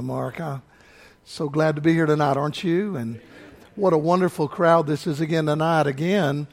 Mark. I'm so glad to be here tonight, aren't you? And what a wonderful crowd this is again tonight. Again,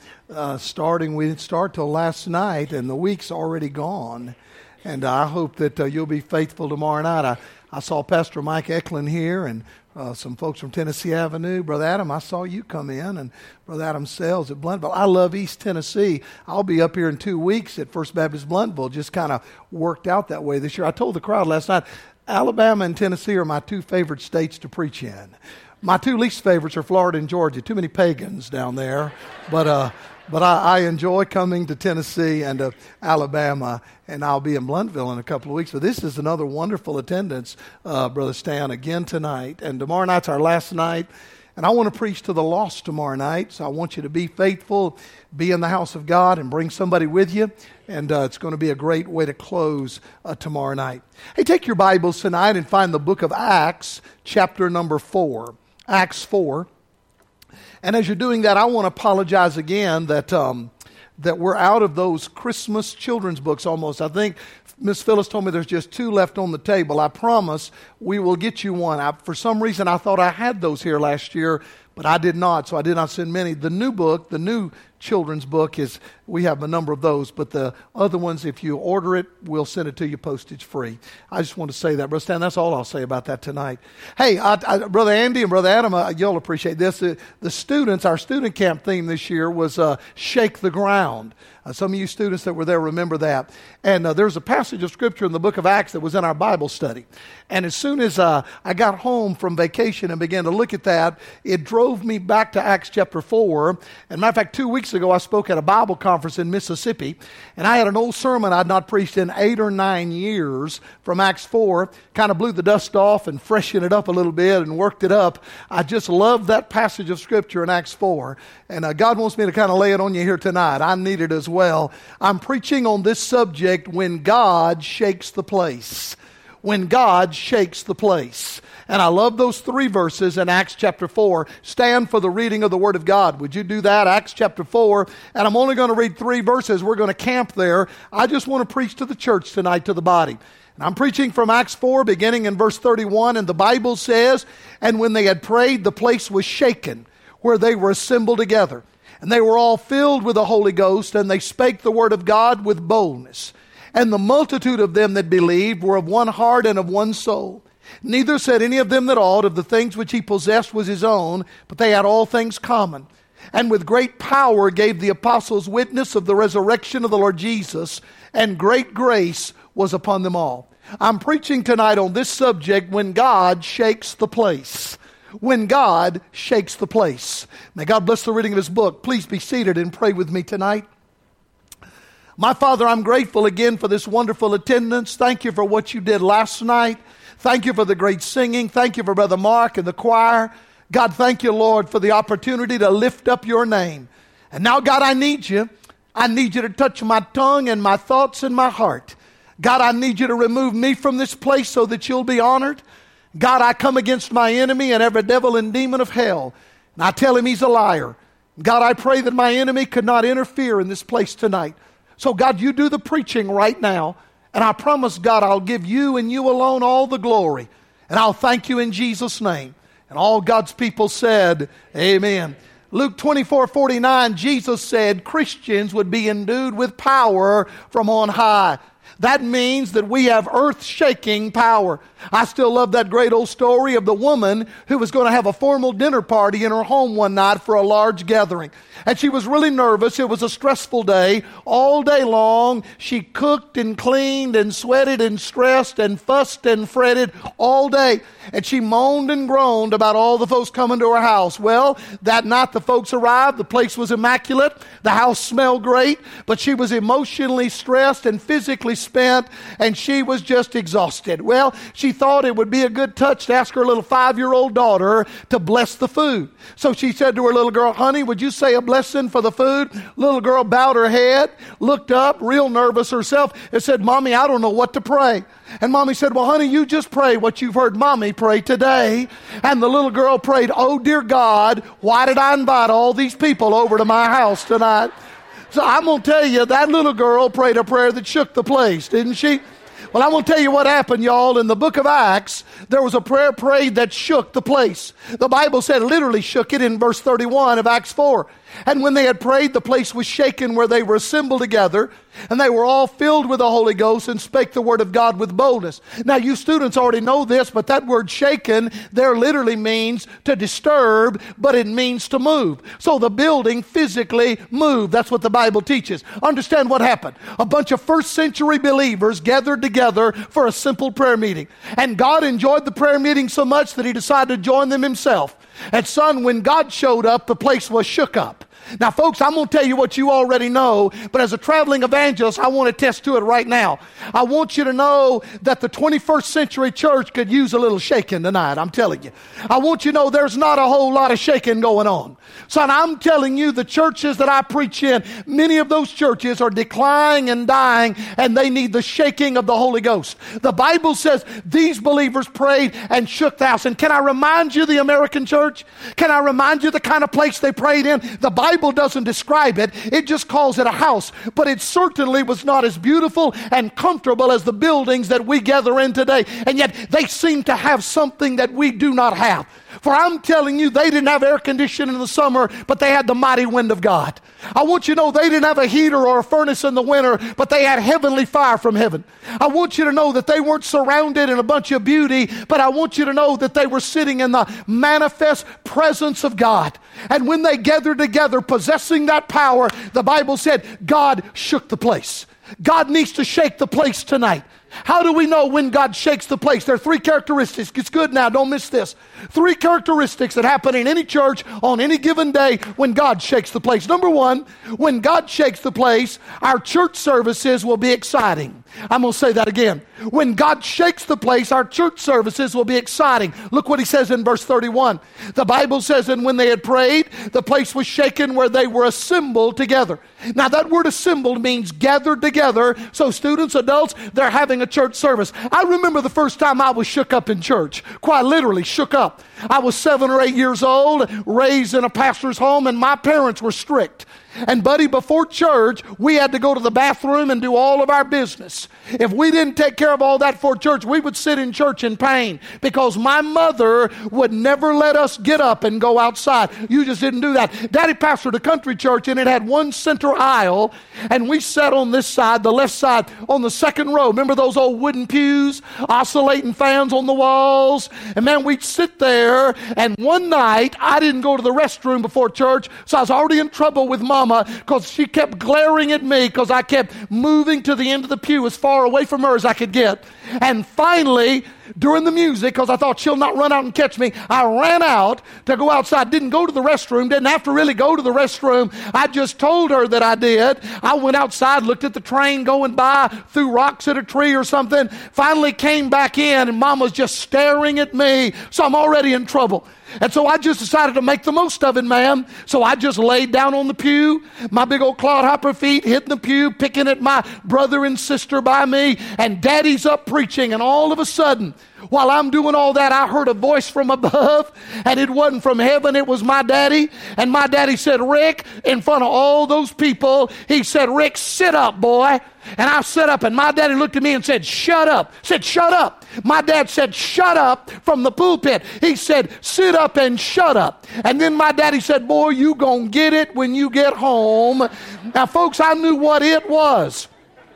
we didn't start till last night, and the week's already gone. And I hope that you'll be faithful tomorrow night. I saw Pastor Mike Eklund here, and some folks from Tennessee Avenue. Brother Adam, I saw you come in, and Brother Adam Sells at Blountville. I love East Tennessee. I'll be up here in 2 weeks at First Baptist Blountville. Just kind of worked out that way this year. I told the crowd last night, Alabama and Tennessee are my two favorite states to preach in. My two least favorites are Florida and Georgia. Too many pagans down there. But I enjoy coming to Tennessee and to Alabama, and I'll be in Blountville in a couple of weeks. So this is another wonderful attendance, Brother Stan, again tonight. And tomorrow night's our last night, and I want to preach to the lost tomorrow night. So I want you to be faithful, be in the house of God, and bring somebody with you. And it's going to be a great way to close tomorrow night. Hey, take your Bibles tonight and find the book of Acts, chapter number 4. Acts 4. And as you're doing that, I want to apologize again that we're out of those Christmas children's books almost. I think Miss Phyllis told me there's just 2 left on the table. I promise we will get you one. For some reason, I thought I had those here last year, but I did not, so I did not send many. The new book, the new children's book, we have a number of those, but the other ones, if you order it, we'll send it to you postage free. I just want to say that. Brother Stan, that's all I'll say about that tonight. Hey, Brother Andy and Brother Adam, you'll appreciate this. The students, our student camp theme this year was Shake the Ground. Some of you students that were there remember that. And there's a passage of Scripture in the book of Acts that was in our Bible study. And as soon as I got home from vacation and began to look at that, it drove me back to Acts chapter 4. And matter of fact, 2 weeks ago, I spoke at a Bible conference in Mississippi. And I had an old sermon I'd not preached in 8 or 9 years from Acts 4. Kind of blew the dust off and freshened it up a little bit and worked it up. I just love that passage of Scripture in Acts 4. And God wants me to kind of lay it on you here tonight. I need it as well. I'm preaching on this subject, when God shakes the place. When God shakes the place. And I love those 3 verses in Acts chapter 4. Stand for the reading of the Word of God. Would you do that? Acts chapter 4. And I'm only going to read 3 verses. We're going to camp there. I just want to preach to the church tonight, to the body. And I'm preaching from Acts 4, beginning in verse 31. And the Bible says, "And when they had prayed, the place was shaken, where they were assembled together. And they were all filled with the Holy Ghost, and they spake the word of God with boldness. And the multitude of them that believed were of one heart and of one soul. Neither said any of them that aught of the things which he possessed was his own, but they had all things common. And with great power gave the apostles witness of the resurrection of the Lord Jesus, and great grace was upon them all." I'm preaching tonight on this subject, when God shakes the place. When God shakes the place. May God bless the reading of His book. Please be seated and pray with me tonight. My Father, I'm grateful again for this wonderful attendance. Thank you for what you did last night. Thank you for the great singing. Thank you for Brother Mark and the choir. God, thank you, Lord, for the opportunity to lift up your name. And now, God, I need you. I need you to touch my tongue and my thoughts and my heart. God, I need you to remove me from this place so that you'll be honored. God, I come against my enemy and every devil and demon of hell, and I tell him he's a liar. God, I pray that my enemy could not interfere in this place tonight. So God, you do the preaching right now, and I promise, God, I'll give you and you alone all the glory, and I'll thank you in Jesus' name. And all God's people said, amen. Luke 24:49, Jesus said Christians would be endued with power from on high. That means that we have earth-shaking power. I still love that great old story of the woman who was going to have a formal dinner party in her home one night for a large gathering. And she was really nervous. It was a stressful day. All day long, she cooked and cleaned and sweated and stressed and fussed and fretted all day. And she moaned and groaned about all the folks coming to her house. Well, that night the folks arrived. The place was immaculate. The house smelled great. But she was emotionally stressed and physically spent. And she was just exhausted. Well, she thought it would be a good touch to ask her little 5-year-old daughter to bless the food. So she said to her little girl, "Honey, would you say a blessing for the food?" Little girl bowed her head, looked up, real nervous herself, and said, "Mommy, I don't know what to pray." And Mommy said, "Well, honey, you just pray what you've heard Mommy pray today." And the little girl prayed, "Oh, dear God, why did I invite all these people over to my house tonight?" So I'm going to tell you, that little girl prayed a prayer that shook the place, didn't she? Well, I'm going to tell you what happened, y'all. In the book of Acts, there was a prayer prayed that shook the place. The Bible said literally shook it in verse 31 of Acts 4. And when they had prayed, the place was shaken where they were assembled together, and they were all filled with the Holy Ghost and spake the word of God with boldness. Now, you students already know this, but that word shaken there literally means to disturb, but it means to move. So the building physically moved. That's what the Bible teaches. Understand what happened. A bunch of first century believers gathered together for a simple prayer meeting. And God enjoyed the prayer meeting so much that he decided to join them himself. And son, when God showed up, the place was shook up. Now, folks, I'm going to tell you what you already know, but as a traveling evangelist, I want to attest to it right now. I want you to know that the 21st century church could use a little shaking tonight, I'm telling you. I want you to know there's not a whole lot of shaking going on. Son, I'm telling you, the churches that I preach in, many of those churches are declining and dying, and they need the shaking of the Holy Ghost. The Bible says these believers prayed and shook the house. And can I remind you the American church? Can I remind you the kind of place they prayed in? The Bible doesn't describe it. It just calls it a house. But it certainly was not as beautiful and comfortable as the buildings that we gather in today. And yet they seem to have something that we do not have. For I'm telling you, they didn't have air conditioning in the summer, but they had the mighty wind of God. I want you to know they didn't have a heater or a furnace in the winter, but they had heavenly fire from heaven. I want you to know that they weren't surrounded in a bunch of beauty, but I want you to know that they were sitting in the manifest presence of God. And when they gathered together, possessing that power, the Bible said God shook the place. God needs to shake the place tonight. How do we know when God shakes the place? There are three characteristics. It's good now, don't miss this. Three characteristics that happen in any church on any given day when God shakes the place. Number one, when God shakes the place, our church services will be exciting. I'm going to say that again. When God shakes the place, our church services will be exciting. Look what he says in verse 31. The Bible says, and when they had prayed, the place was shaken where they were assembled together. Now that word assembled means gathered together. So students, adults, they're having a church service. I remember the first time I was shook up in church. Quite literally shook up. I was 7 or 8 years old, raised in a pastor's home, and my parents were strict. And buddy, before church, we had to go to the bathroom and do all of our business. If we didn't take care of all that for church, we would sit in church in pain because my mother would never let us get up and go outside. You just didn't do that. Daddy pastored a country church, and it had one center aisle, and we sat on this side, the left side, on the second row. Remember those old wooden pews, oscillating fans on the walls? And man, we'd sit there, and one night, I didn't go to the restroom before church, so I was already in trouble with Mama because she kept glaring at me because I kept moving to the end of the pew as far away from her as I could get. And finally, during the music, because I thought she'll not run out and catch me, I ran out to go outside. Didn't go to the restroom. Didn't have to really go to the restroom. I just told her that I did. I went outside, looked at the train going by, threw rocks at a tree or something. Finally came back in, and Mom was just staring at me. So I'm already in trouble. And so I just decided to make the most of it, ma'am. So I just laid down on the pew, my big old clodhopper feet hitting the pew, picking at my brother and sister by me, and Daddy's up preaching. And all of a sudden, while I'm doing all that, I heard a voice from above, and it wasn't from heaven, it was my daddy. And my daddy said, Rick, in front of all those people, he said, Rick, sit up, boy. And I sat up, and my daddy looked at me and said, shut up. Said, shut up. My dad said, shut up from the pulpit. He said, sit up and shut up. And then my daddy said, boy, you gonna get it when you get home. Now, folks, I knew what it was.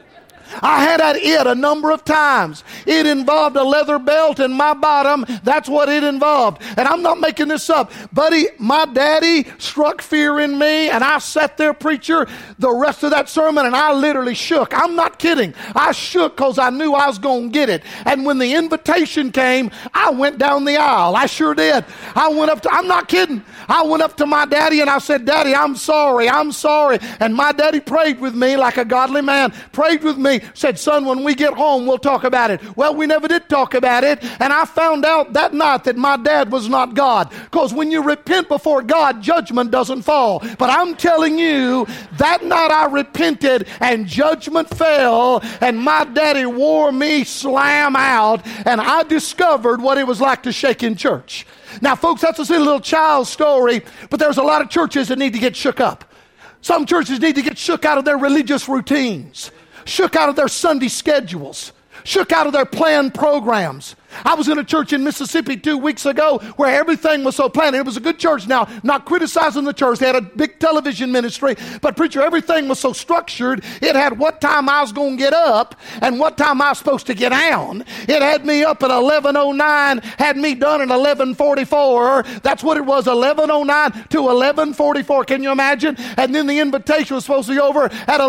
I had at it a number of times. It involved a leather belt in my bottom. That's what it involved. And I'm not making this up. Buddy, my daddy struck fear in me, and I sat there, preacher, the rest of that sermon, and I literally shook. I'm not kidding. I shook because I knew I was going to get it. And when the invitation came, I went down the aisle. I sure did. I'm not kidding. I went up to my daddy, and I said, Daddy, I'm sorry. I'm sorry. And my daddy prayed with me like a godly man, prayed with me. Said, son, when we get home, we'll talk about it. Well, we never did talk about it. And I found out that night that my dad was not God. Because when you repent before God, judgment doesn't fall. But I'm telling you, that night I repented and judgment fell. And my daddy wore me slam out. And I discovered what it was like to shake in church. Now, folks, that's a silly little child's story. But there's a lot of churches that need to get shook up. Some churches need to get shook out of their religious routines. Shook out of their Sunday schedules, shook out of their planned programs. I was in a church in Mississippi 2 weeks ago where everything was so planned. It was a good church. Now, not criticizing the church. They had a big television ministry. But preacher, everything was so structured. It had what time I was going to get up and what time I was supposed to get down. It had me up at 11:09, had me done at 11:44. That's what it was, 11:09 to 11:44. Can you imagine? And then the invitation was supposed to be over at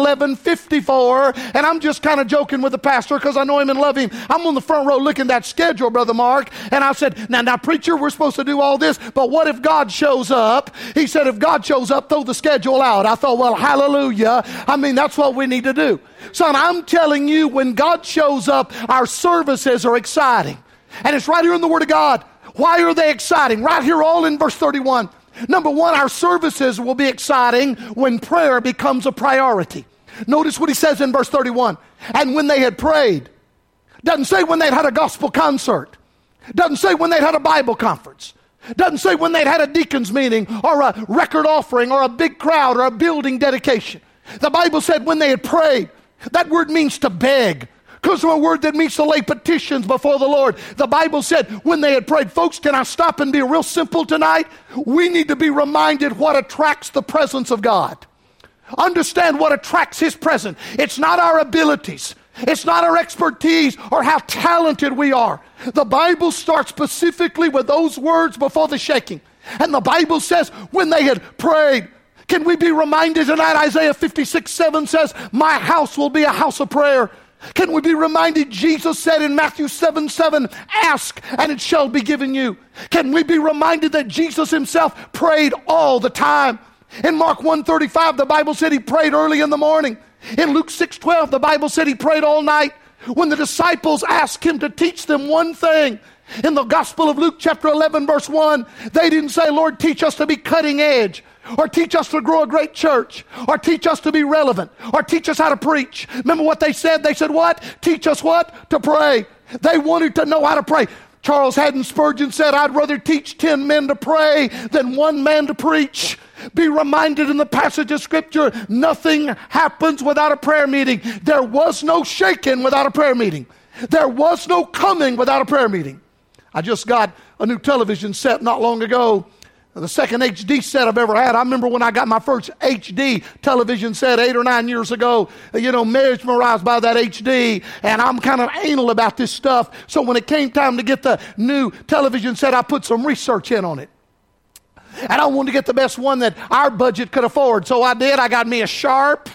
11:54. And I'm just kind of joking with the pastor because I know him and love him. I'm on the front row looking at that schedule, Brother Mark, and I said, now preacher, we're supposed to do all this, but what if God shows up? He said, if God shows up, throw the schedule out. I thought, well, hallelujah. I mean, that's what we need to do. Son, I'm telling you, when God shows up, our services are exciting. And it's right here in the Word of God. Why are they exciting? Right here, all in verse 31. Number one, our services will be exciting when prayer becomes a priority. Notice what he says in verse 31. And when they had prayed, doesn't say when they'd had a gospel concert. Doesn't say when they'd had a Bible conference. Doesn't say when they'd had a deacon's meeting or a record offering or a big crowd or a building dedication. The Bible said when they had prayed. That word means to beg. Comes from a word that means to lay petitions before the Lord. The Bible said when they had prayed. Folks, can I stop and be real simple tonight? We need to be reminded what attracts the presence of God. Understand what attracts His presence. It's not our abilities. It's not our expertise or how talented we are. The Bible starts specifically with those words before the shaking. And the Bible says when they had prayed. Can we be reminded tonight? Isaiah 56:7 says, my house will be a house of prayer. Can we be reminded Jesus said in Matthew 7:7, ask and it shall be given you. Can we be reminded that Jesus himself prayed all the time? In Mark 1:35, the Bible said he prayed early in the morning. In Luke 6:12, the Bible said he prayed all night. When the disciples asked him to teach them one thing, in the Gospel of Luke chapter 11 verse 1, they didn't say, Lord, teach us to be cutting edge, or teach us to grow a great church, or teach us to be relevant, or teach us how to preach. Remember what they said? They said what? Teach us what? To pray. They wanted to know how to pray. Charles Haddon Spurgeon said, I'd rather teach 10 men to pray than 1 man to preach. Be reminded in the passage of Scripture, nothing happens without a prayer meeting. There was no shaking without a prayer meeting. There was no coming without a prayer meeting. I just got a new television set not long ago. The second HD set I've ever had. I remember when I got my first HD television set 8 or 9 years ago, mesmerized by that HD, and I'm kind of anal about this stuff. So when it came time to get the new television set, I put some research in on it. And I wanted to get the best one that our budget could afford. So I did. I got me a Sharp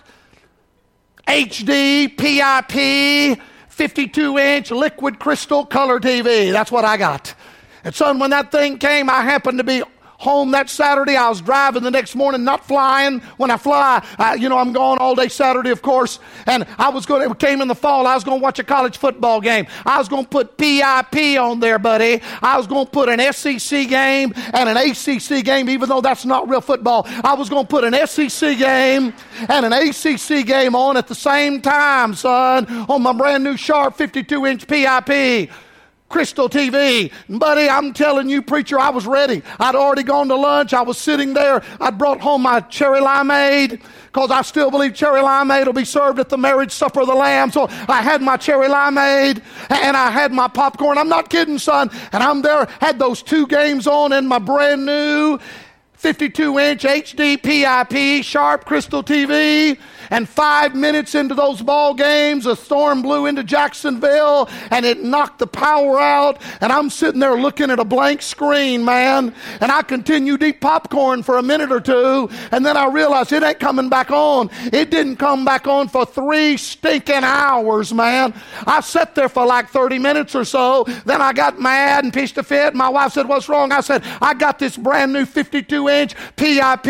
HD PIP 52-inch liquid crystal color TV. That's what I got. And son, when that thing came, I happened to be home that Saturday. I was driving the next morning, not flying. When I fly, I'm gone all day Saturday, of course. And it came in the fall, I was going to watch a college football game. I was going to put PIP on there, buddy. I was going to put an SEC game and an ACC game, even though that's not real football. I was going to put an SEC game and an ACC game on at the same time, son, on my brand new Sharp 52-inch PIP. Crystal TV. Buddy, I'm telling you, preacher, I was ready. I'd already gone to lunch. I was sitting there. I brought home my cherry limeade because I still believe cherry limeade will be served at the marriage supper of the Lamb. So I had my cherry limeade and I had my popcorn. I'm not kidding, son. And I'm there, had those 2 games on in my brand new 52-inch HD PIP Sharp Crystal TV. And 5 minutes into those ball games, a storm blew into Jacksonville and it knocked the power out. And I'm sitting there looking at a blank screen, man. And I continued to eat popcorn for a minute or 2. And then I realized it ain't coming back on. It didn't come back on for 3 stinking hours, man. I sat there for like 30 minutes or so. Then I got mad and pitched a fit. My wife said, what's wrong? I said, I got this brand new 52-inch PIP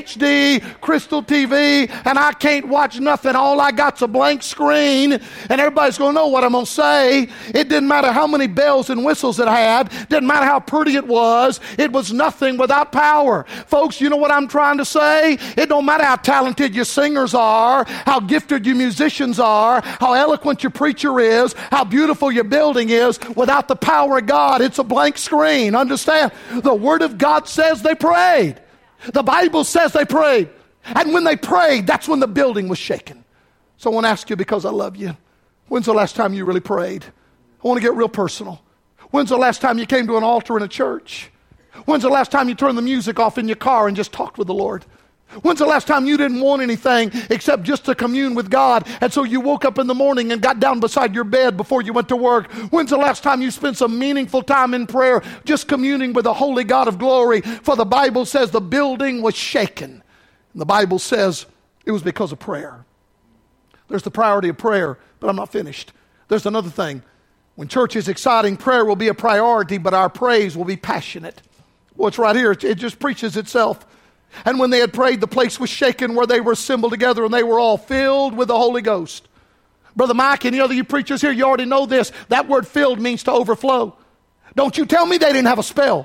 HD Crystal TV and I can't watch nothing. All I got's a blank screen, and everybody's going to know what I'm going to say. It didn't matter how many bells and whistles it had. Didn't matter how pretty it was. It was nothing without power. Folks, you know what I'm trying to say? It don't matter how talented your singers are, how gifted your musicians are, how eloquent your preacher is, how beautiful your building is. Without the power of God, it's a blank screen. Understand? The Word of God says they prayed. The Bible says they prayed. And when they prayed, that's when the building was shaken. So I want to ask you, because I love you, When's the last time you really prayed? I want to get real personal. When's the last time you came to an altar in a church? When's the last time you turned the music off in your car and just talked with the Lord? When's the last time you didn't want anything except just to commune with God, and so you woke up in the morning and got down beside your bed before you went to work? When's the last time you spent some meaningful time in prayer just communing with the holy God of glory? For the Bible says the building was shaken. And the Bible says it was because of prayer. There's the priority of prayer, but I'm not finished. There's another thing. When church is exciting, prayer will be a priority, but our praise will be passionate. Well, it's right here. It just preaches itself. And when they had prayed, the place was shaken where they were assembled together, and they were all filled with the Holy Ghost. Brother Mike, any other you preachers here, you already know this. That word filled means to overflow. Don't you tell me they didn't have a spell.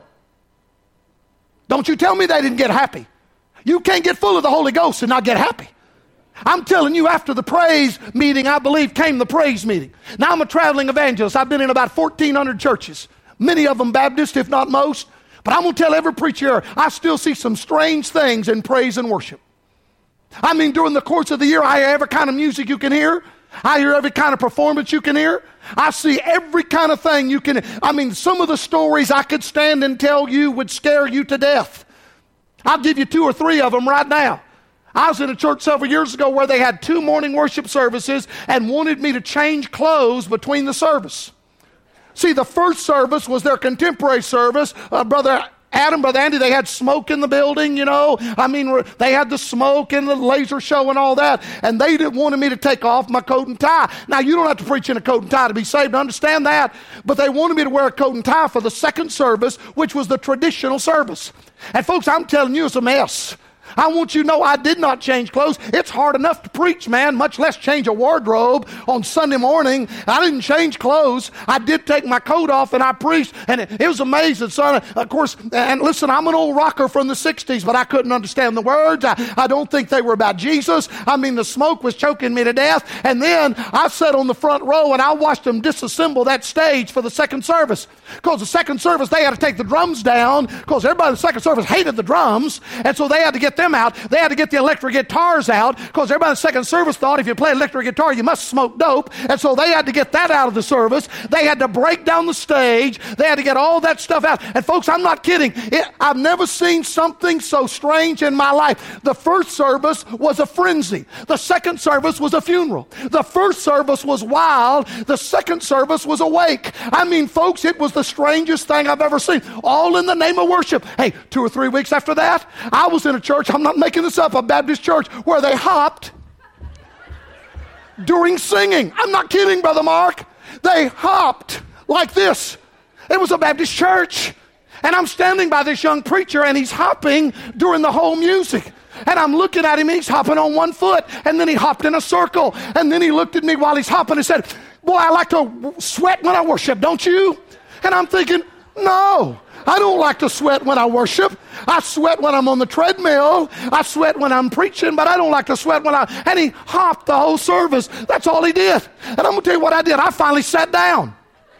Don't you tell me they didn't get happy. You can't get full of the Holy Ghost and not get happy. I'm telling you, after the praise meeting, I believe, came the praise meeting. Now, I'm a traveling evangelist. I've been in about 1,400 churches, many of them Baptist, if not most. But I'm going to tell every preacher, I still see some strange things in praise and worship. I mean, during the course of the year, I hear every kind of music you can hear. I hear every kind of performance you can hear. I see every kind of thing you can. I mean, some of the stories I could stand and tell you would scare you to death. I'll give you 2 or 3 of them right now. I was in a church several years ago where they had 2 morning worship services and wanted me to change clothes between the service. See, the first service was their contemporary service. Brother Adam, Brother Andy, they had smoke in the building, you know. I mean, they had the smoke and the laser show and all that. And they wanted me to take off my coat and tie. Now, you don't have to preach in a coat and tie to be saved. I understand that. But they wanted me to wear a coat and tie for the second service, which was the traditional service. And folks, I'm telling you, it's a mess. I want you to know I did not change clothes. It's hard enough to preach, man, much less change a wardrobe on Sunday morning. I didn't change clothes. I did take my coat off and I preached, and it was amazing. So, of course, and listen, I'm an old rocker from the 60s, but I couldn't understand the words. I don't think they were about Jesus. I mean, the smoke was choking me to death. And then I sat on the front row and I watched them disassemble that stage for the second service. Because the second service, they had to take the drums down because everybody in the second service hated the drums. And so they had to get them out. They had to get the electric guitars out because everybody in the second service thought if you play electric guitar, you must smoke dope. And so they had to get that out of the service. They had to break down the stage. They had to get all that stuff out. And folks, I'm not kidding. I've never seen something so strange in my life. The first service was a frenzy. The second service was a funeral. The first service was wild. The second service was awake. I mean, folks, it was the strangest thing I've ever seen. All in the name of worship. Hey, 2 or 3 weeks after that, I was in a church, I'm not making this up, a Baptist church, where they hopped during singing. I'm not kidding, Brother Mark. They hopped like this. It was a Baptist church. And I'm standing by this young preacher, and he's hopping during the whole music. And I'm looking at him, he's hopping on one foot, and then he hopped in a circle. And then he looked at me while he's hopping and said, "Boy, I like to sweat when I worship, don't you?" And I'm thinking, no, I don't like to sweat when I worship. I sweat when I'm on the treadmill. I sweat when I'm preaching, but I don't like to sweat when and he hopped the whole service. That's all he did. And I'm going to tell you what I did. I finally sat down.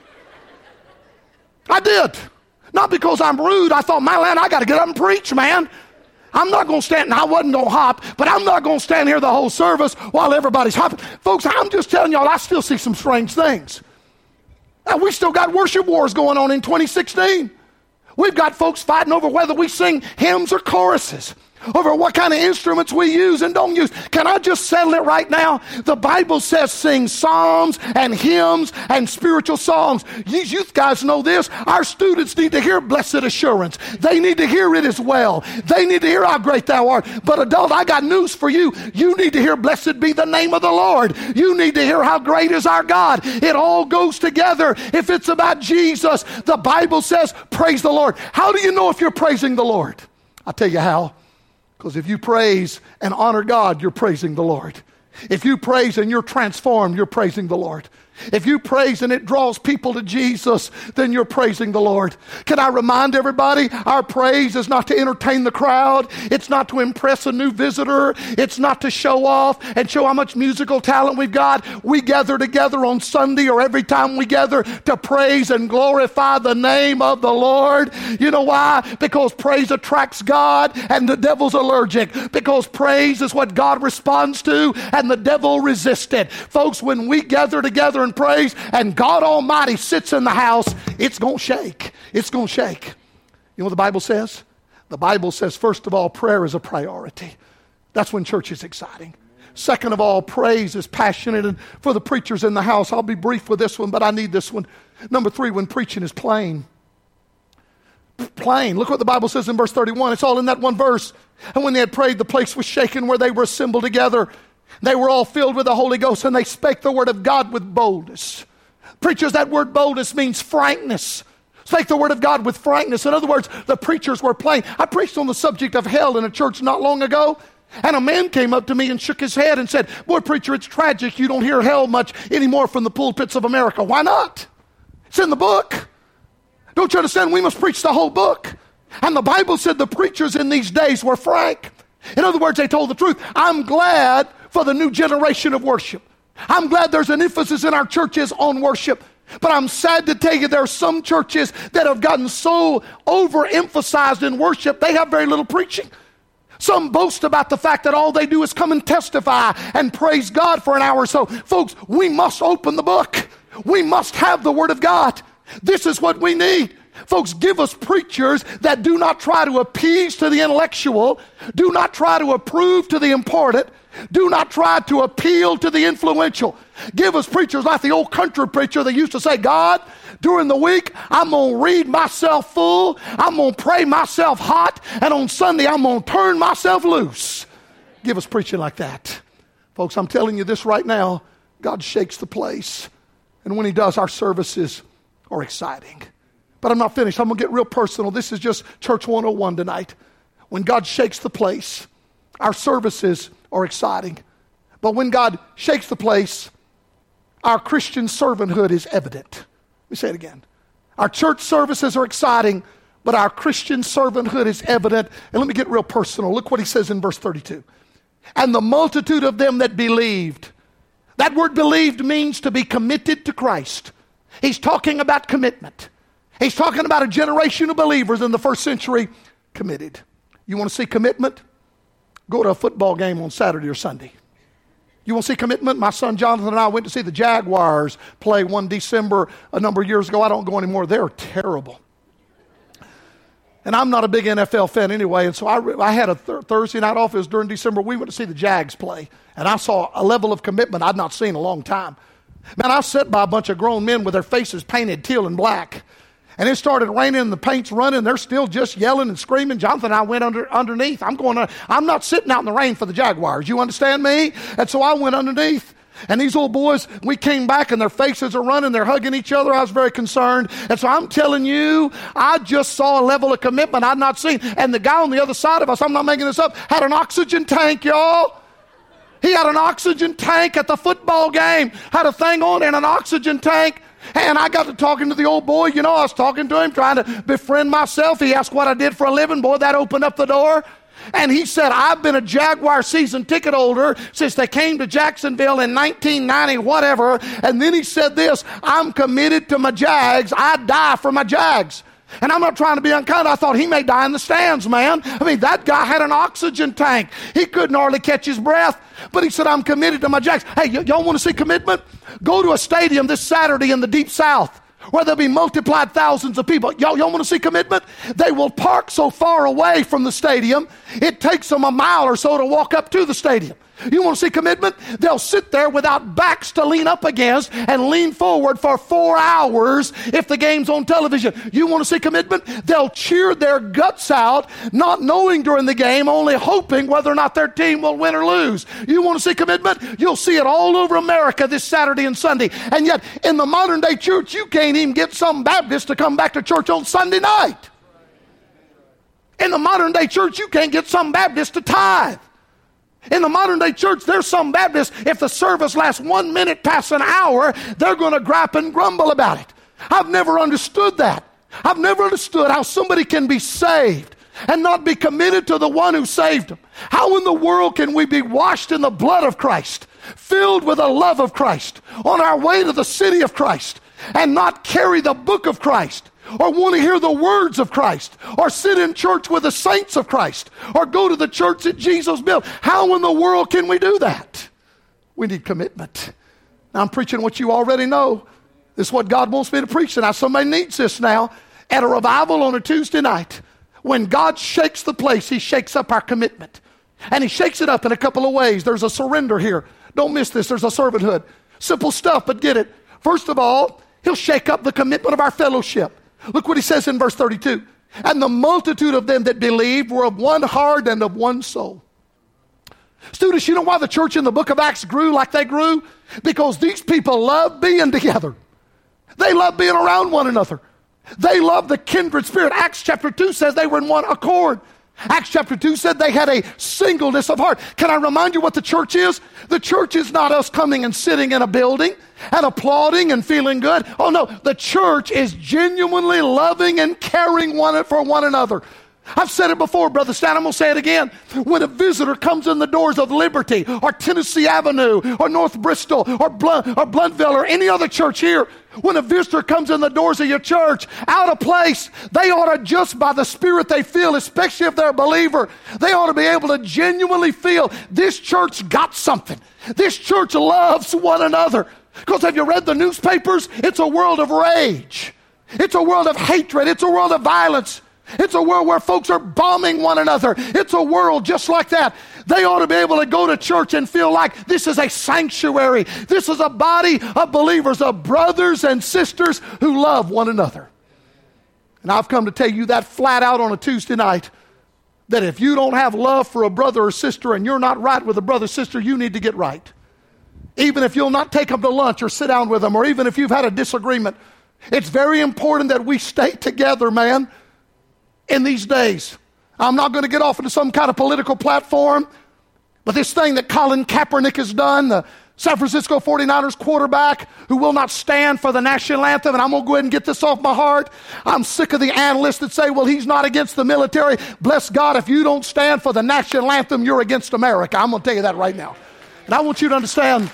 I did. Not because I'm rude. I thought, my land, I got to get up and preach, man. I'm not going to stand, and I wasn't going to hop, but I'm not going to stand here the whole service while everybody's hopping. Folks, I'm just telling y'all, I still see some strange things. Now, we still got worship wars going on in 2016. We've got folks fighting over whether we sing hymns or choruses, over what kind of instruments we use and don't use. Can I just settle it right now? The Bible says sing psalms and hymns and spiritual songs. You youth guys know this. Our students need to hear blessed assurance. They need to hear it as well. They need to hear how great thou art. But adult, I got news for you. You need to hear blessed be the name of the Lord. You need to hear how great is our God. It all goes together. If it's about Jesus, the Bible says praise the Lord. How do you know if you're praising the Lord? I'll tell you how. Because if you praise and honor God, you're praising the Lord. If you praise and you're transformed, you're praising the Lord. If you praise and it draws people to Jesus, then you're praising the Lord. Can I remind everybody, our praise is not to entertain the crowd. It's not to impress a new visitor. It's not to show off and show how much musical talent we've got. We gather together on Sunday or every time we gather to praise and glorify the name of the Lord. You know why? Because praise attracts God and the devil's allergic. Because praise is what God responds to and the devil resists it. Folks, when we gather together and praise and God Almighty sits in the house, it's going to shake. It's going to shake. You know what the Bible says? The Bible says, first of all, prayer is a priority. That's when church is exciting. Second of all, praise is passionate. And for the preachers in the house, I'll be brief with this one, but I need this one. Number 3, when preaching is plain. Plain. Look what the Bible says in verse 31. It's all in that one verse. And when they had prayed, the place was shaken where they were assembled together. They were all filled with the Holy Ghost, and they spake the word of God with boldness. Preachers, that word boldness means frankness. Spake the word of God with frankness. In other words, the preachers were plain. I preached on the subject of hell in a church not long ago, and a man came up to me and shook his head and said, boy, preacher, it's tragic. You don't hear hell much anymore from the pulpits of America. Why not? It's in the book. Don't you understand? We must preach the whole book. And the Bible said the preachers in these days were frank. In other words, they told the truth. I'm glad for the new generation of worship. I'm glad there's an emphasis in our churches on worship. But I'm sad to tell you there are some churches that have gotten so overemphasized in worship, they have very little preaching. Some boast about the fact that all they do is come and testify and praise God for an hour or so. Folks, we must open the book. We must have the Word of God. This is what we need. Folks, give us preachers that do not try to appease to the intellectual, do not try to approve to the important, do not try to appeal to the influential. Give us preachers like the old country preacher that used to say, God, during the week, I'm going to read myself full, I'm going to pray myself hot, and on Sunday, I'm going to turn myself loose. Give us preaching like that. Folks, I'm telling you this right now, God shakes the place. And when He does, our services are exciting. But I'm not finished. I'm going to get real personal. This is just Church 101 tonight. When God shakes the place, our services are exciting. But when God shakes the place, our Christian servanthood is evident. Let me say it again. Our church services are exciting, but our Christian servanthood is evident. And let me get real personal. Look what He says in verse 32. And the multitude of them that believed. That word believed means to be committed to Christ. He's talking about commitment. He's talking about a generation of believers in the first century committed. You want to see commitment? Go to a football game on Saturday or Sunday. You want to see commitment? My son Jonathan and I went to see the Jaguars play one December a number of years ago. I don't go anymore. They're terrible. And I'm not a big NFL fan anyway, and so I had a Thursday night off. It was during December. We went to see the Jags play, and I saw a level of commitment I'd not seen in a long time. Man, I sat by a bunch of grown men with their faces painted teal and black. And it started raining and the paint's running. They're still just yelling and screaming. Jonathan and I went underneath. I'm not sitting out in the rain for the Jaguars. You understand me? And so I went underneath. And these old boys, we came back and their faces are running. They're hugging each other. I was very concerned. And so I'm telling you, I just saw a level of commitment I'd not seen. And the guy on the other side of us, I'm not making this up, had an oxygen tank, y'all. He had an oxygen tank at the football game. Had a thing on and an oxygen tank. And I got to talking to the old boy. You know, I was talking to him, trying to befriend myself. He asked what I did for a living. Boy, that opened up the door. And he said, I've been a Jaguar season ticket holder since they came to Jacksonville in 1990, whatever. And then he said this, I'm committed to my Jags. I'd die for my Jags. And I'm not trying to be unkind. I thought he may die in the stands, man. I mean, that guy had an oxygen tank. He couldn't hardly catch his breath. But he said, I'm committed to my Jags. Hey, y'all want to see commitment? Go to a stadium this Saturday in the Deep South where there'll be multiplied thousands of people. Y'all want to see commitment? They will park so far away from the stadium, it takes them a mile or so to walk up to the stadium. You want to see commitment? They'll sit there without backs to lean up against and lean forward for 4 hours if the game's on television. You want to see commitment? They'll cheer their guts out, not knowing during the game, only hoping whether or not their team will win or lose. You want to see commitment? You'll see it all over America this Saturday and Sunday. And yet, in the modern day church, you can't even get some Baptists to come back to church on Sunday night. In the modern day church, you can't get some Baptists to tithe. In the modern day church, there's some Baptists, if the service lasts 1 minute past an hour, they're going to gripe and grumble about it. I've never understood that. I've never understood how somebody can be saved and not be committed to the one who saved them. How in the world can we be washed in the blood of Christ, filled with the love of Christ, on our way to the city of Christ, and not carry the book of Christ, or want to hear the words of Christ, or sit in church with the saints of Christ, or go to the church that Jesus built? How in the world can we do that? We need commitment. Now, I'm preaching what you already know. This is what God wants me to preach. Now, somebody needs this now. At a revival on a Tuesday night, when God shakes the place, He shakes up our commitment. And He shakes it up in a couple of ways. There's a surrender here. Don't miss this. There's a servanthood. Simple stuff, but get it. First of all, He'll shake up the commitment of our fellowship. Look what He says in verse 32. And the multitude of them that believed were of one heart and of one soul. Students, you know why the church in the book of Acts grew like they grew? Because these people loved being together. They loved being around one another. They loved the kindred spirit. Acts chapter 2 says they were in one accord. Acts chapter 2 said they had a singleness of heart. Can I remind you what the church is? The church is not us coming and sitting in a building and applauding and feeling good. Oh no, the church is genuinely loving and caring for one another. I've said it before, Brother Stan, I'm going to say it again. When a visitor comes in the doors of Liberty or Tennessee Avenue or North Bristol or Blountville or any other church here, when a visitor comes in the doors of your church, out of place, they ought to, just by the Spirit they feel, especially if they're a believer, they ought to be able to genuinely feel this church got something. This church loves one another. Because have you read the newspapers? It's a world of rage. It's a world of hatred. It's a world of violence. It's a world where folks are bombing one another. It's a world just like that. They ought to be able to go to church and feel like this is a sanctuary. This is a body of believers, of brothers and sisters who love one another. And I've come to tell you that flat out on a Tuesday night, that if you don't have love for a brother or sister and you're not right with a brother or sister, you need to get right. Even if you'll not take them to lunch or sit down with them, or even if you've had a disagreement, it's very important that we stay together, man. In these days, I'm not going to get off into some kind of political platform, but this thing that Colin Kaepernick has done, the San Francisco 49ers quarterback who will not stand for the national anthem, and I'm going to go ahead and get this off my heart. I'm sick of the analysts that say, well, he's not against the military. Bless God, if you don't stand for the national anthem, you're against America. I'm going to tell you that right now. And I want you to understand.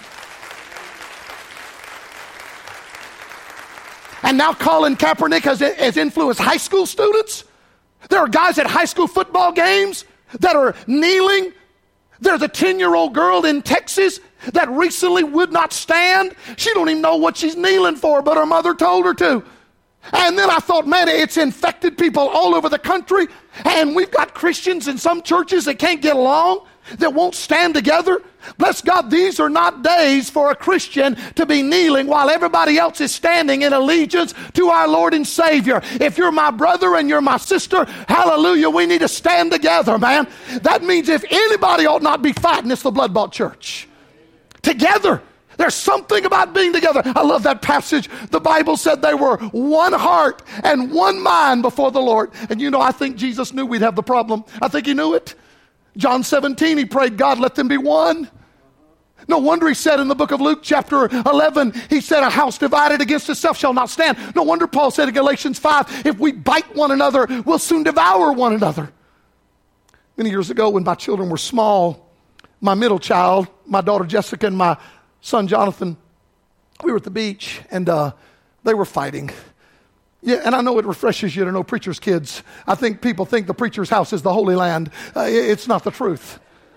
And now Colin Kaepernick has influenced high school students. There are guys at high school football games that are kneeling. There's a 10-year-old girl in Texas that recently would not stand. She don't even know what she's kneeling for, but her mother told her to. And then I thought, man, it's infected people all over the country. And we've got Christians in some churches that can't get along, that won't stand together. Bless God, these are not days for a Christian to be kneeling while everybody else is standing in allegiance to our Lord and Savior. If you're my brother and you're my sister, hallelujah, we need to stand together, man. That means if anybody ought not be fighting, it's the blood-bought church. Together. There's something about being together. I love that passage. The Bible said they were one heart and one mind before the Lord. And you know, I think Jesus knew we'd have the problem. I think He knew it. John 17, He prayed, God, let them be one. No wonder He said in the book of Luke chapter 11, He said, a house divided against itself shall not stand. No wonder Paul said in Galatians 5, if we bite one another, we'll soon devour one another. Many years ago when my children were small, my middle child, my daughter Jessica and my son Jonathan, we were at the beach and they were fighting. Yeah, and I know it refreshes you to know preachers' kids. I think people think the preacher's house is the Holy Land. It's not the truth.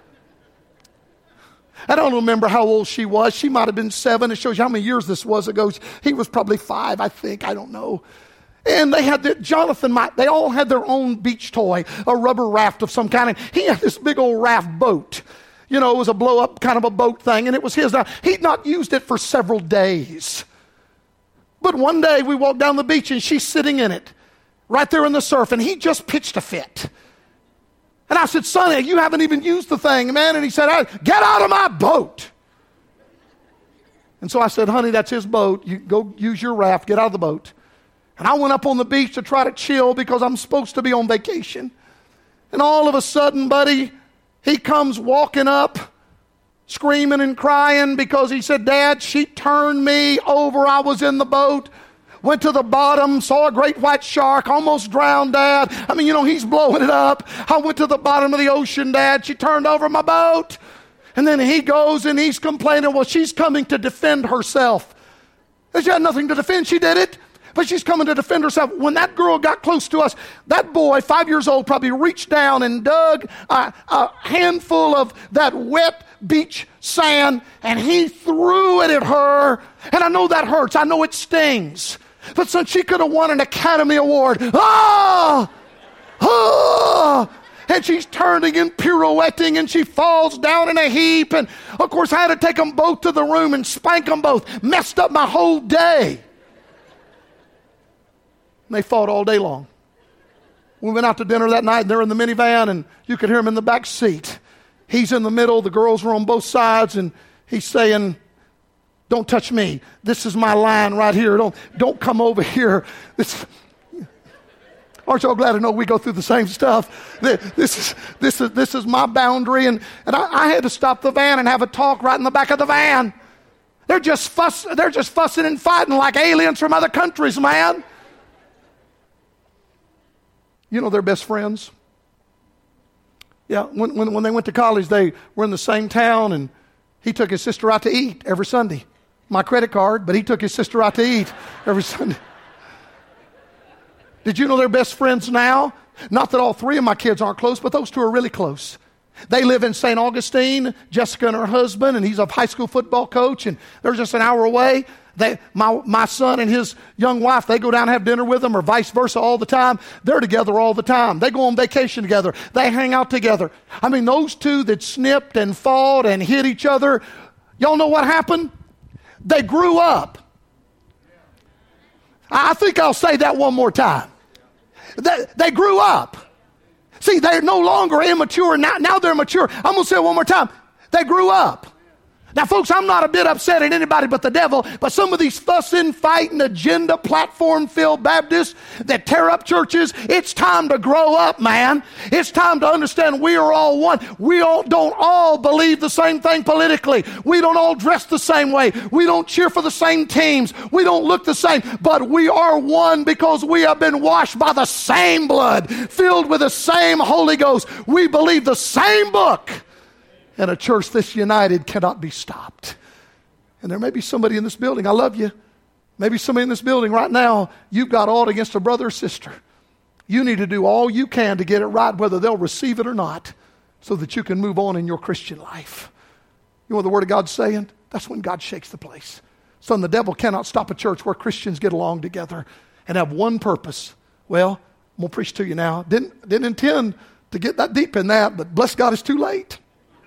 I don't remember how old she was. She might have been 7. It shows you how many years this was ago. He was probably 5, I think. I don't know. And they had they all had their own beach toy, a rubber raft of some kind. And he had this big old raft boat. You know, it was a blow-up kind of a boat thing, and it was his. Now, he'd not used it for several days. But one day we walked down the beach and she's sitting in it, right there in the surf, and he just pitched a fit. And I said, Sonny, you haven't even used the thing, man. And he said, get out of my boat. And so I said, honey, that's his boat. You go use your raft, get out of the boat. And I went up on the beach to try to chill because I'm supposed to be on vacation. And all of a sudden, buddy, he comes walking up, screaming and crying because he said, Dad, she turned me over. I was in the boat, went to the bottom, saw a great white shark, almost drowned, Dad. I mean, he's blowing it up. I went to the bottom of the ocean, Dad. She turned over my boat. And then he goes and he's complaining, well, she's coming to defend herself. She had nothing to defend. She did it. But she's coming to defend herself. When that girl got close to us, that boy, 5 years old, probably reached down and dug a handful of that wet beach sand, and he threw it at her. And I know that hurts. I know it stings. But since she could have won an Academy Award, and she's turning and pirouetting, and she falls down in a heap. And, of course, I had to take them both to the room and spank them both. Messed up my whole day. And they fought all day long. We went out to dinner that night, and they're in the minivan, and you could hear him in the back seat. He's in the middle. The girls were on both sides, and he's saying, don't touch me. This is my line right here. Don't come over here. Aren't y'all glad to know we go through the same stuff? This is my boundary, and I had to stop the van and have a talk right in the back of the van. They're just fussing and fighting like aliens from other countries, man. They're best friends. Yeah, when they went to college, they were in the same town, and he took his sister out to eat every Sunday. My credit card, but he took his sister out to eat every Sunday. Did you know they're best friends now? Not that all three of my kids aren't close, but those two are really close. They live in St. Augustine, Jessica and her husband, and he's a high school football coach, and they're just an hour away. My son and his young wife, they go down and have dinner with them, or vice versa all the time. They're together all the time. They go on vacation together. They hang out together. I mean, those two that snipped and fought and hit each other, y'all know what happened? They grew up. I think I'll say that one more time. They grew up. See, they're no longer immature. Now they're mature. I'm going to say it one more time. They grew up. Now, folks, I'm not a bit upset at anybody but the devil, but some of these fussing, fighting, agenda, platform-filled Baptists that tear up churches, it's time to grow up, man. It's time to understand we are all one. We don't all believe the same thing politically. We don't all dress the same way. We don't cheer for the same teams. We don't look the same, but we are one because we have been washed by the same blood, filled with the same Holy Ghost. We believe the same book. And a church this united cannot be stopped. And there may be somebody in this building, I love you. Maybe somebody in this building right now, you've got aught against a brother or sister. You need to do all you can to get it right, whether they'll receive it or not, so that you can move on in your Christian life. You know what the Word of God's saying? That's when God shakes the place. Son, the devil cannot stop a church where Christians get along together and have one purpose. Well, I'm going to preach to you now. Didn't intend to get that deep in that, but bless God, it's too late.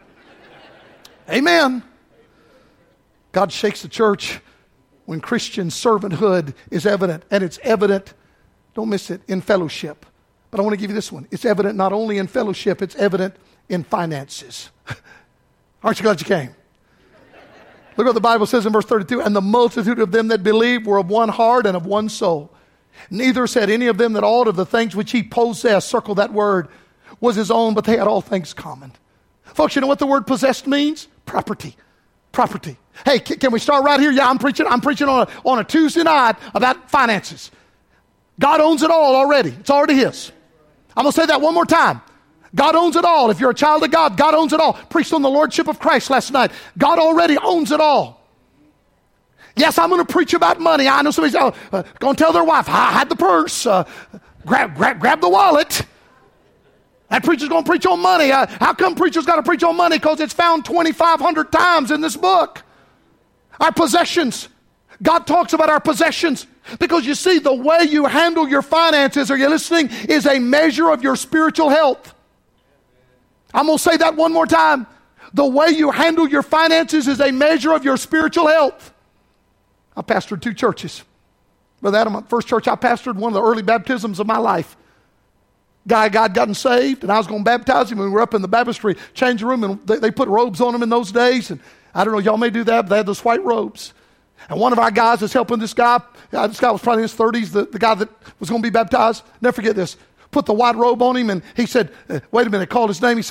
Amen. God shakes the church when Christian servanthood is evident, and it's evident, don't miss it, in fellowship. But I want to give you this one. It's evident not only in fellowship, it's evident in finances. Aren't you glad you came? Look what the Bible says in verse 32. And the multitude of them that believed were of one heart and of one soul. Neither said any of them that all of the things which he possessed, circle that word, was his own, but they had all things common. Folks, you know what the word possessed means? Property. Property. Hey, can we start right here? Yeah, I'm preaching on a Tuesday night about finances. God owns it all already. It's already his. I'm going to say that one more time. God owns it all. If you're a child of God, God owns it all. Preached on the Lordship of Christ last night. God already owns it all. Yes, I'm going to preach about money. I know somebody's going to tell their wife, I had the purse. Grab the wallet. That preacher's going to preach on money. How come preachers got to preach on money? Because it's found 2,500 times in this book. Our possessions. God talks about our possessions. Because you see, the way you handle your finances, are you listening, is a measure of your spiritual health. I'm going to say that one more time. The way you handle your finances is a measure of your spiritual health. I pastored 2 churches. Brother Adam, first church I pastored, one of the early baptisms of my life. Guy God gotten saved, and I was going to baptize him when we were up in the baptistry change room, and they put robes on him in those days. And I don't know, y'all may do that, but they had those white robes. And one of our guys is helping this guy. This guy was probably in his 30s, the guy that was going to be baptized. Never forget this. Put the white robe on him, and he said, wait a minute, called his name. He said,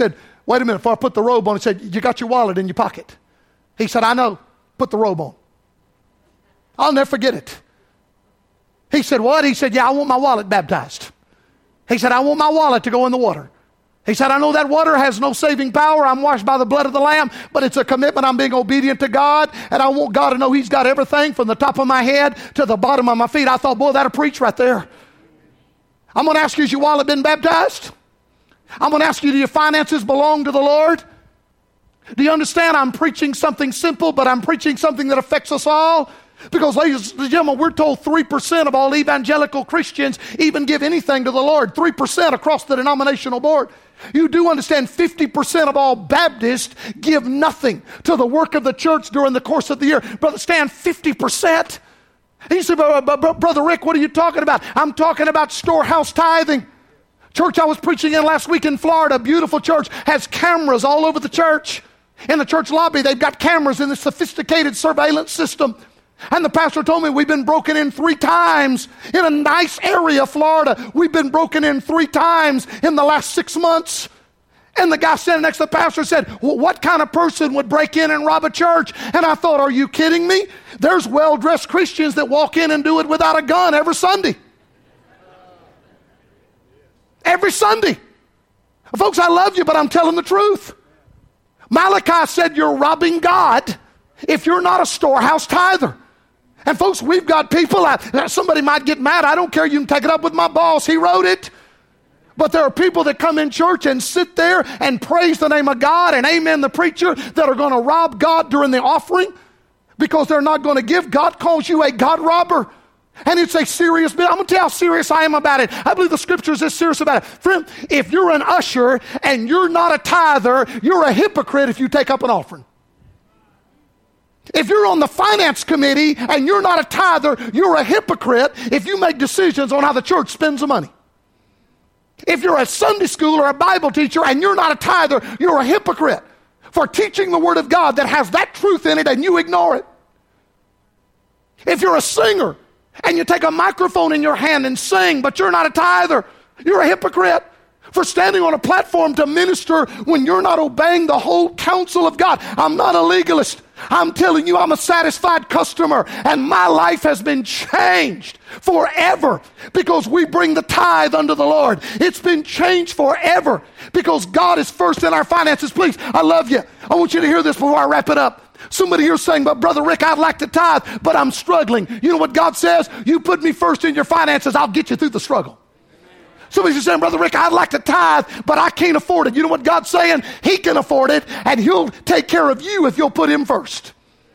Wait a minute, before I put the robe on, he said, you got your wallet in your pocket. He said, I know, put the robe on. I'll never forget it. He said, what? He said, yeah, I want my wallet baptized. He said, I want my wallet to go in the water. He said, I know that water has no saving power. I'm washed by the blood of the Lamb, but it's a commitment. I'm being obedient to God, and I want God to know He's got everything from the top of my head to the bottom of my feet. I thought, boy, that'll preach right there. I'm going to ask you, has your wallet been baptized? I'm going to ask you, do your finances belong to the Lord? Do you understand? I'm preaching something simple, but I'm preaching something that affects us all. Because, ladies and gentlemen, we're told 3% of all evangelical Christians even give anything to the Lord. 3% across the denominational board. You do understand 50% of all Baptists give nothing to the work of the church during the course of the year. Brother Stan, 50%? And you say, Brother Rick, what are you talking about? I'm talking about storehouse tithing. Church I was preaching in last week in Florida, a beautiful church, has cameras all over the church. In the church lobby, they've got cameras in the sophisticated surveillance system. And the pastor told me we've been broken in 3 times in a nice area of Florida. We've been broken in 3 times in the last 6 months. And the guy standing next to the pastor said, well, what kind of person would break in and rob a church? And I thought, are you kidding me? There's well-dressed Christians that walk in and do it without a gun every Sunday. Every Sunday. Folks, I love you, but I'm telling the truth. Malachi said you're robbing God if you're not a storehouse tither. And folks, we've got people, somebody might get mad. I don't care. You can take it up with my boss. He wrote it. But there are people that come in church and sit there and praise the name of God and amen the preacher that are going to rob God during the offering because they're not going to give. God calls you a God robber. And it's a serious bit. I'm going to tell you how serious I am about it. I believe the scripture is this serious about it. Friend, if you're an usher and you're not a tither, you're a hypocrite if you take up an offering. If you're on the finance committee and you're not a tither, you're a hypocrite if you make decisions on how the church spends the money. If you're a Sunday school or a Bible teacher and you're not a tither, you're a hypocrite for teaching the Word of God that has that truth in it and you ignore it. If you're a singer and you take a microphone in your hand and sing, but you're not a tither, you're a hypocrite for standing on a platform to minister when you're not obeying the whole counsel of God. I'm not a legalist. I'm telling you, I'm a satisfied customer, and my life has been changed forever because we bring the tithe unto the Lord. It's been changed forever because God is first in our finances. Please, I love you. I want you to hear this before I wrap it up. Somebody here saying, but Brother Rick, I'd like to tithe, but I'm struggling. You know what God says? You put me first in your finances, I'll get you through the struggle. Somebody's saying, Brother Rick, I'd like to tithe, but I can't afford it. You know what God's saying? He can afford it, and He'll take care of you if you'll put Him first.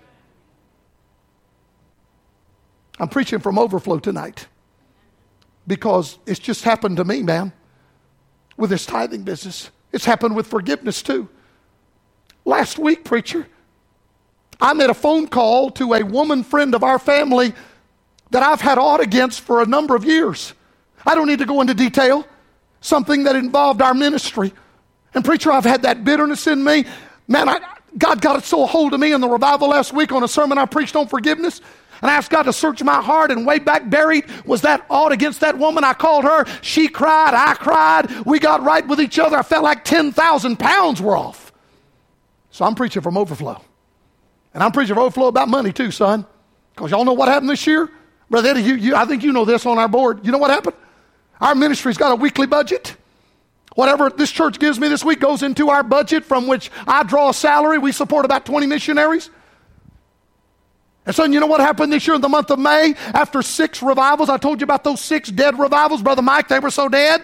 I'm preaching from overflow tonight because it's just happened to me, man, with this tithing business. It's happened with forgiveness too. Last week, preacher, I made a phone call to a woman friend of our family that I've had aught against for a number of years. I don't need to go into detail. Something that involved our ministry. And preacher, I've had that bitterness in me. Man, God got it so a hold of me in the revival last week on a sermon I preached on forgiveness. And I asked God to search my heart, and way back buried was that aught against that woman. I called her. She cried. I cried. We got right with each other. I felt like 10,000 pounds were off. So I'm preaching from overflow. And I'm preaching from overflow about money too, son. Because y'all know what happened this year? Brother Eddie, I think you know this on our board. You know what happened? Our ministry's got a weekly budget. Whatever this church gives me this week goes into our budget from which I draw a salary. We support about 20 missionaries. And so you know what happened this year in the month of May? After 6 revivals, I told you about those 6 dead revivals. Brother Mike, they were so dead.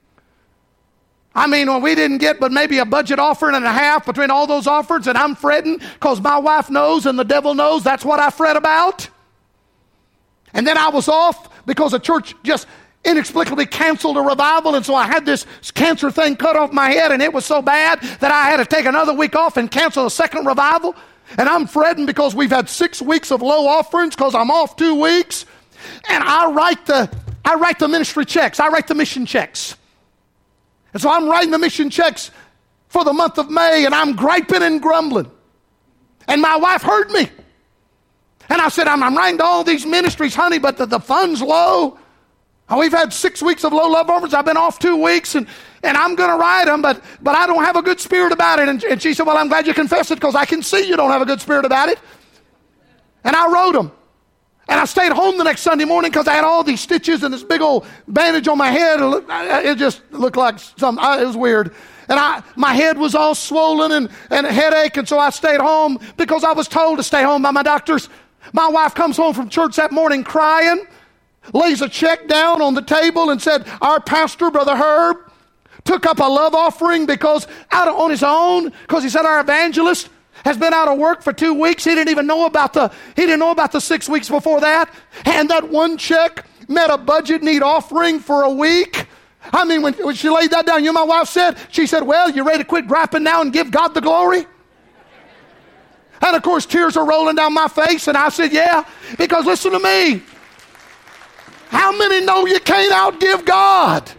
I mean, well, we didn't get but maybe a budget offering and a half between all those offerings, and I'm fretting because my wife knows and the devil knows that's what I fret about. And then I was off because the church just inexplicably canceled a revival, and so I had this cancer thing cut off my head, and it was so bad that I had to take another week off and cancel a second revival. And I'm fretting because we've had 6 weeks of low offerings because I'm off 2 weeks. And I write the ministry checks. I write the mission checks. And so I'm writing the mission checks for the month of May, and I'm griping and grumbling. And my wife heard me. And I said, I'm writing to all these ministries, honey, but the fund's low. We've had 6 weeks of low love offers. I've been off 2 weeks, and I'm going to write them, but I don't have a good spirit about it. And she said, well, I'm glad you confessed it because I can see you don't have a good spirit about it. And I wrote them. And I stayed home the next Sunday morning because I had all these stitches and this big old bandage on my head. It just looked like something. It was weird. And my head was all swollen and a headache, and so I stayed home because I was told to stay home by my doctors. My wife comes home from church that morning crying, lays a check down on the table and said, our pastor, Brother Herb, took up a love offering because on his own, because he said our evangelist has been out of work for 2 weeks. He didn't know about the 6 weeks before that. And that one check met a budget need offering for a week. I mean, when she laid that down, you know, my wife said, she said, well, you ready to quit griping now and give God the glory? And of course, tears are rolling down my face. And I said, yeah, because listen to me. How many know you can't outgive God?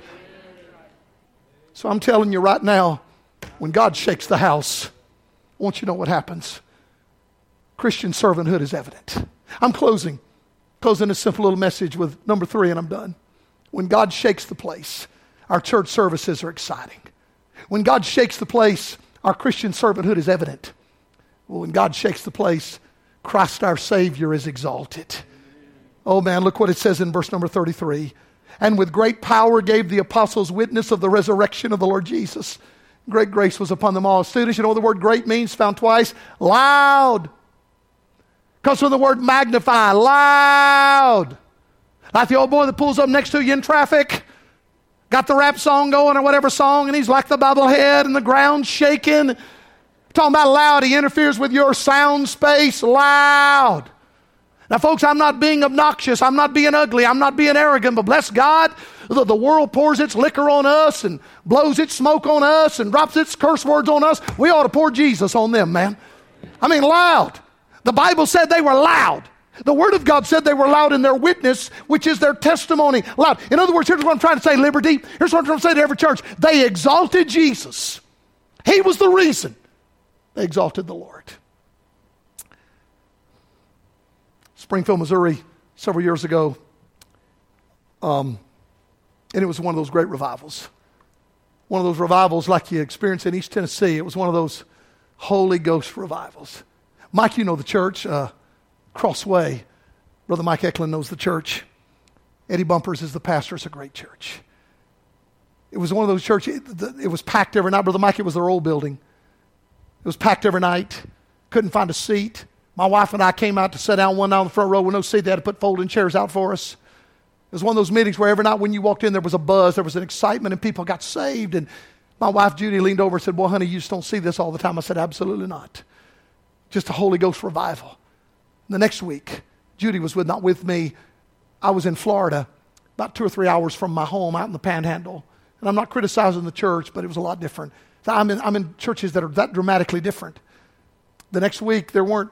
So I'm telling you right now, when God shakes the house, I want you to know what happens. Christian servanthood is evident. I'm closing a simple little message with number 3, and I'm done. When God shakes the place, our church services are exciting. When God shakes the place, our Christian servanthood is evident. Well, when God shakes the place, Christ our Savior is exalted. Oh man, look what it says in verse number 33. And with great power gave the apostles witness of the resurrection of the Lord Jesus. Great grace was upon them all. Students, you know what the word great means? Found twice. Loud. Comes from the word magnify. Loud. Like the old boy that pulls up next to you in traffic. Got the rap song going or whatever song, and he's like the bobblehead and the ground shaking. Talking about loud. He interferes with your sound space. Loud. Now, folks, I'm not being obnoxious. I'm not being ugly. I'm not being arrogant. But bless God, the world pours its liquor on us and blows its smoke on us and drops its curse words on us. We ought to pour Jesus on them, man. I mean, loud. The Bible said they were loud. The Word of God said they were loud in their witness, which is their testimony. Loud. In other words, here's what I'm trying to say, Liberty. Here's what I'm trying to say to every church. They exalted Jesus. He was the reason they exalted the Lord. Springfield, Missouri, several years ago, and it was one of those great revivals. One of those revivals like you experience in East Tennessee. It was one of those Holy Ghost revivals. Mike, you know the church, Crossway. Brother Mike Eklund knows the church. Eddie Bumpers is the pastor. It's a great church. It was one of those churches, it was packed every night. Brother Mike, it was their old building. It was packed every night. Couldn't find a seat. My wife and I came out to sit down one night on the front row with no seat. They had to put folding chairs out for us. It was one of those meetings where every night when you walked in, there was a buzz, there was an excitement, and people got saved. And my wife, Judy, leaned over and said, well, honey, you just don't see this all the time. I said, absolutely not. Just a Holy Ghost revival. The next week, Judy was not with me. I was in Florida, about 2 or 3 hours from my home out in the Panhandle. And I'm not criticizing the church, but it was a lot different. So I'm in churches that are that dramatically different. The next week, there weren't,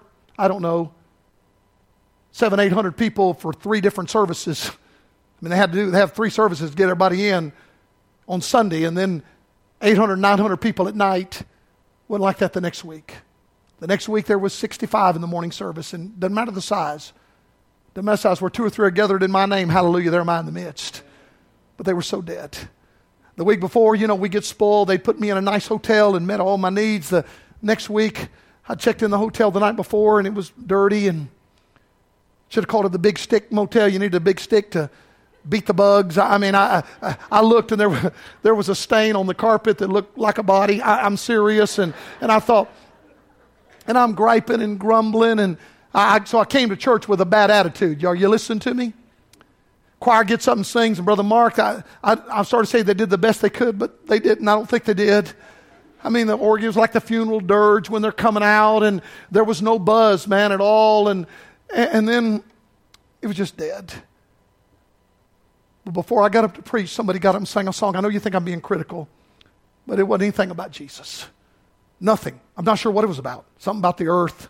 700-800 people for 3 different services. I mean, they have 3 services to get everybody in on Sunday, and then 800-900 people at night. Wasn't like that the next week. The next week there was 65 in the morning service, and doesn't matter the size. Doesn't matter the size. Where 2 or 3 are gathered in my name, hallelujah, there am I in the midst. But they were so dead. The week before, we get spoiled. They put me in a nice hotel and met all my needs. The next week, I checked in the hotel the night before, and it was dirty, and should have called it the Big Stick Motel. You needed a big stick to beat the bugs. I looked, and there was a stain on the carpet that looked like a body. I'm serious, and I thought, and I'm griping and grumbling, and so I came to church with a bad attitude. Are you listening to me? Choir gets up and sings, and Brother Mark, I started to say they did the best they could, but they didn't. I don't think they did. I mean, the organ was like the funeral dirge when they're coming out, and there was no buzz, man, at all, and then it was just dead. But before I got up to preach, somebody got up and sang a song. I know you think I'm being critical, but it wasn't anything about Jesus. Nothing. I'm not sure what it was about. Something about the earth.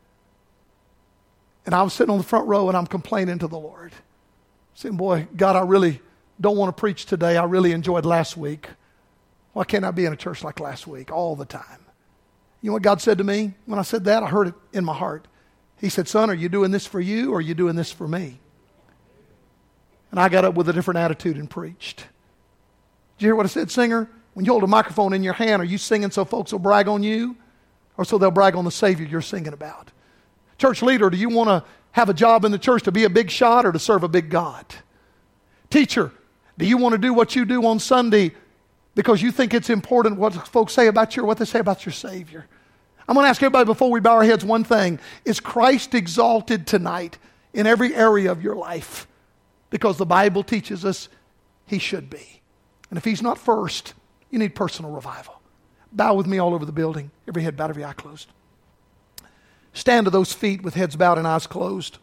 And I was sitting on the front row, and I'm complaining to the Lord. Saying, boy, God, I really don't want to preach today. I really enjoyed last week. Why can't I be in a church like last week all the time? You know what God said to me? When I said that, I heard it in my heart. He said, son, are you doing this for you, or are you doing this for me? And I got up with a different attitude and preached. Did you hear what I said, singer? When you hold a microphone in your hand, are you singing so folks will brag on you? Or so they'll brag on the Savior you're singing about? Church leader, do you want to have a job in the church to be a big shot or to serve a big God? Teacher, do you want to do what you do on Sunday because you think it's important what folks say about you or what they say about your Savior? I'm going to ask everybody before we bow our heads one thing. Is Christ exalted tonight in every area of your life? Because the Bible teaches us He should be. And if He's not first, you need personal revival. Bow with me all over the building. Every head bowed, every eye closed. Stand to those feet with heads bowed and eyes closed.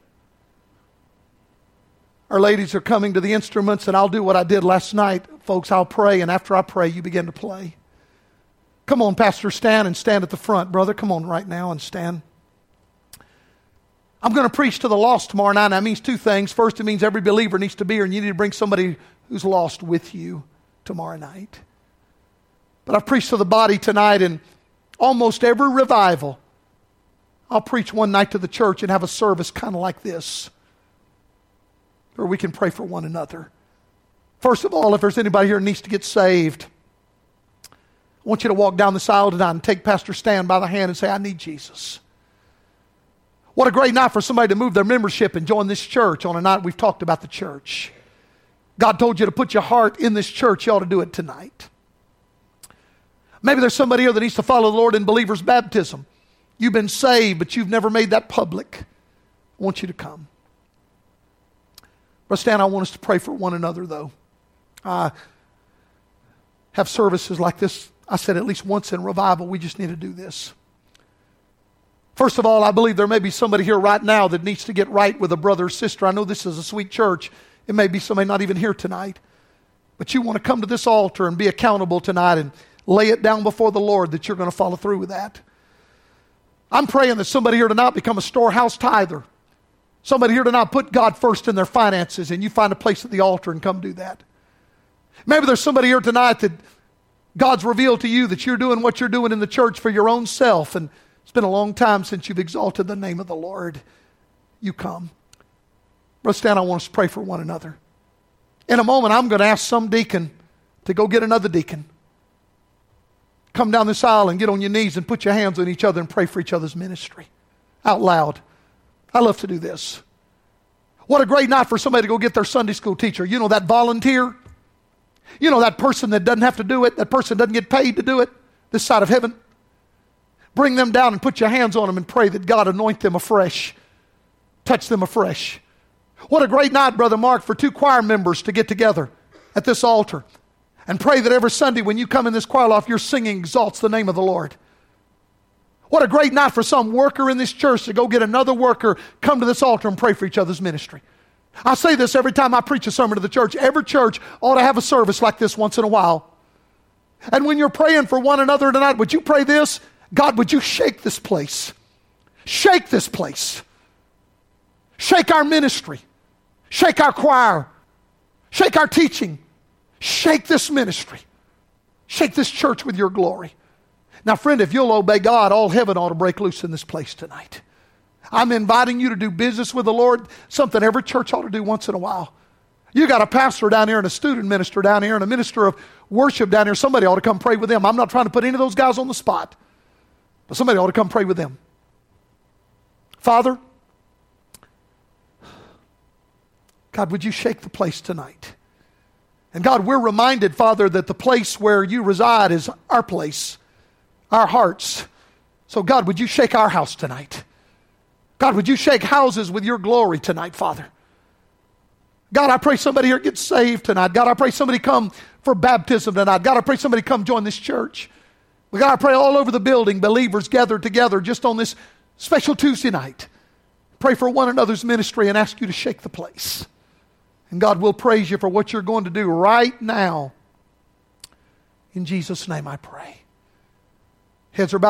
Our ladies are coming to the instruments, and I'll do what I did last night. Folks, I'll pray, and after I pray, you begin to play. Come on, Pastor, stand at the front. Brother, come on right now and stand. I'm going to preach to the lost tomorrow night. That means two things. First, it means every believer needs to be here, and you need to bring somebody who's lost with you tomorrow night. But I've preached to the body tonight, and almost every revival, I'll preach one night to the church and have a service kind of like this, where we can pray for one another. First of all, if there's anybody here who needs to get saved, I want you to walk down this aisle tonight and take Pastor Stan by the hand and say, I need Jesus. What a great night for somebody to move their membership and join this church on a night we've talked about the church. God told you to put your heart in this church. You ought to do it tonight. Maybe there's somebody here that needs to follow the Lord in believer's baptism. You've been saved, but you've never made that public. I want you to come. Brother Stan, I want us to pray for one another, though. I have services like this, I said at least once in revival. We just need to do this. First of all, I believe there may be somebody here right now that needs to get right with a brother or sister. I know this is a sweet church. It may be somebody not even here tonight. But you want to come to this altar and be accountable tonight and lay it down before the Lord that you're going to follow through with that. I'm praying that somebody here tonight become a storehouse tither. Somebody here tonight put God first in their finances, and you find a place at the altar and come do that. Maybe there's somebody here tonight that God's revealed to you that you're doing what you're doing in the church for your own self, and it's been a long time since you've exalted the name of the Lord. You come. Brother Stan, I want us to pray for one another. In a moment, I'm going to ask some deacon to go get another deacon. Come down this aisle and get on your knees and put your hands on each other and pray for each other's ministry. Out loud. I love to do this. What a great night for somebody to go get their Sunday school teacher. You know, that volunteer. You know, that person that doesn't have to do it. That person doesn't get paid to do it this side of heaven. Bring them down and put your hands on them and pray that God anoint them afresh. Touch them afresh. What a great night, Brother Mark, for two choir members to get together at this altar and pray that every Sunday when you come in this choir loft, your singing exalts the name of the Lord. What a great night for some worker in this church to go get another worker, come to this altar and pray for each other's ministry. I say this every time I preach a sermon to the church. Every church ought to have a service like this once in a while. And when you're praying for one another tonight, would you pray this? God, would you shake this place? Shake this place. Shake our ministry. Shake our choir. Shake our teaching. Shake this ministry. Shake this church with your glory. Now, friend, if you'll obey God, all heaven ought to break loose in this place tonight. I'm inviting you to do business with the Lord, something every church ought to do once in a while. You got a pastor down here and a student minister down here and a minister of worship down here. Somebody ought to come pray with them. I'm not trying to put any of those guys on the spot, but somebody ought to come pray with them. Father, God, would you shake the place tonight? And God, we're reminded, Father, that the place where you reside is our place, our hearts. So God, would you shake our house tonight? God, would you shake houses with your glory tonight, Father? God, I pray somebody here gets saved tonight. God, I pray somebody come for baptism tonight. God, I pray somebody come join this church. But God, I pray all over the building, believers gathered together just on this special Tuesday night. Pray for one another's ministry and ask you to shake the place. And God will praise you for what you're going to do right now. In Jesus' name I pray. Heads are bowed.